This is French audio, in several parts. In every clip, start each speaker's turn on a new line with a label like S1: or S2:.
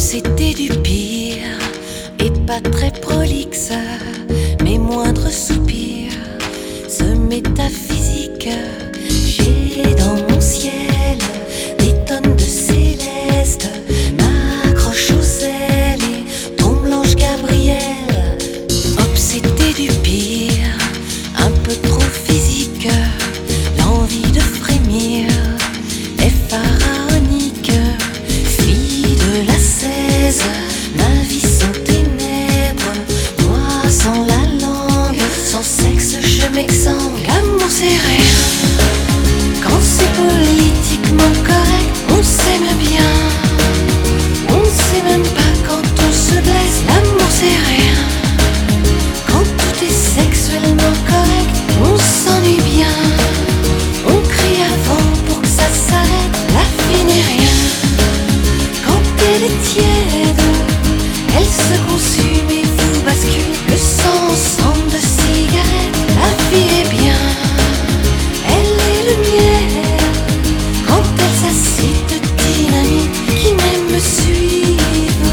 S1: Obsédé du pire et pas très prolixe, mes moindres soupirs se métaphysique. J'ai dans mon ciel des tonnes de céleste, m'accroche aux ailes et tombe l'ange Gabriel. Obsédé du pire, un peu trop physique, l'envie de frémir est pharaonique. Fille de la 16, ma vie sans ténèbres, moi sans la langue, sans sexe je m'exsangue. L'amour c'est rien, quand c'est politiquement correct, on s'aime bien. On ne sait même pas quand on se blesse. L'amour c'est rien, quand tout est sexuellement correct, on s'ennuie bien. On crie avant pour que ça s'arrête, la vie n'est rien. Quand elle est tiède, elle se consume et vous bascule. Le sang ensemble de cigarettes, la vie est bien. Elle est le miel, quand elle s'assied de dynamite qui même me suivent.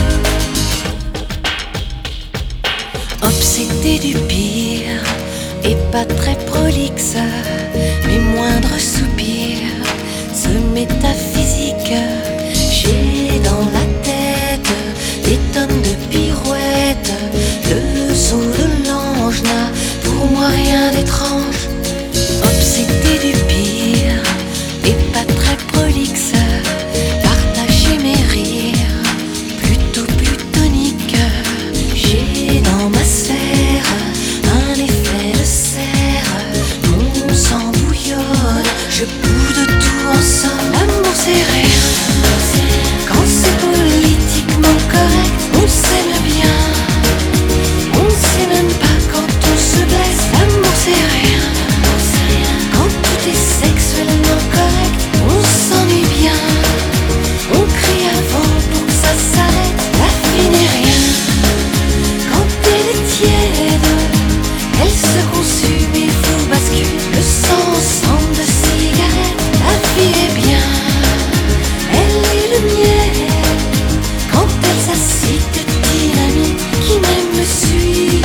S1: Obsédé du pire et pas très prolixe, mes moindres soupirs se métaphysique. J'ai dans la tête des tonnes de pirouettes, le saut de l'ange n'a pour moi rien d'étrange. Obsédé du pire et pas très prolixe, partager mes rires plutôt plutonique. J'ai dans ma sphère un effet de serre, mon sang bouillonne, je boude tout en somme. L'amour c'est rien, quand c'est politiquement correct, on s'aime bien. On ne sait même pas quand on se blesse. L'amour c'est rien, quand tout est sexuellement correct, on s'ennuie bien. On crie avant pour que ça s'arrête, la vie n'est rien. Quand elle est tiède, elle se consume et vous bascule. Le sang ensemble de cigarettes, la vie est bien. Elle est le miel, quand elle s'assied de dynamite qui même me suivent.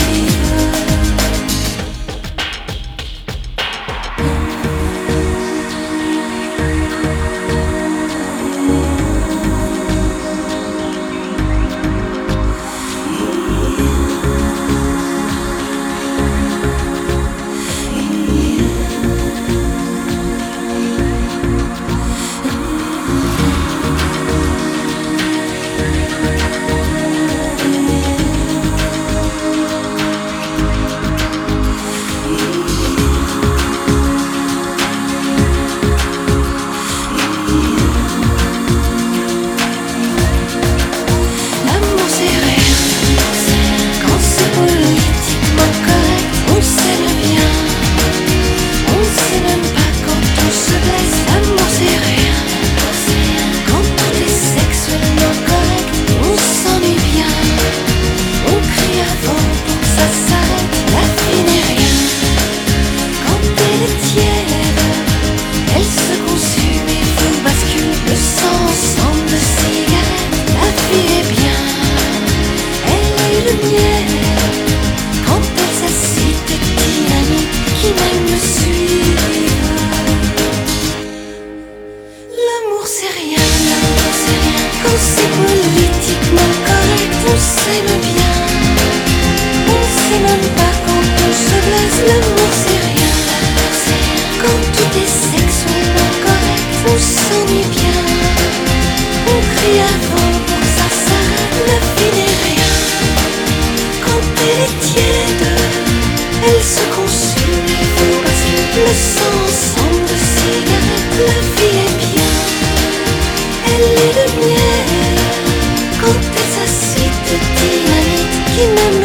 S1: L'amour c'est rien, quand c'est politiquement correct, on s'aime bien. On ne sait même pas quand on se blesse. L'amour c'est rien, quand tout est sexuellement correct, on s'ennuie bien. On crie avant pour que ça s'arrête, la vie n'est rien. Quand elle est tiède, elle se consume et vous bascule. Le sang ensemble de cigarettes, la vie est bien. Elle est le miel, quand elle s'assied de dynamite qui même me suivent. L'amour c'est rien, quand c'est politiquement correct, on s'aime bien. On ne sait même pas quand on se blesse. L'amour c'est rien, quand tout est sexuellement correct, on s'ennuie bien. On crie avant pour que ça s'arrête, la vie n'est rien. Quand elle est tiède, elle se consume et vous bascule. Le sang ensemble de cigarettes, la vie est bien. Elle est le miel, quand elle s'assied de dynamite qui même